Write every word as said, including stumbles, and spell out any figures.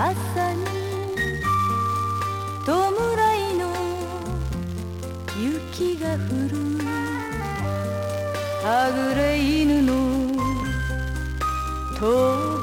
朝に弔いの雪が降るはぐれ犬の遠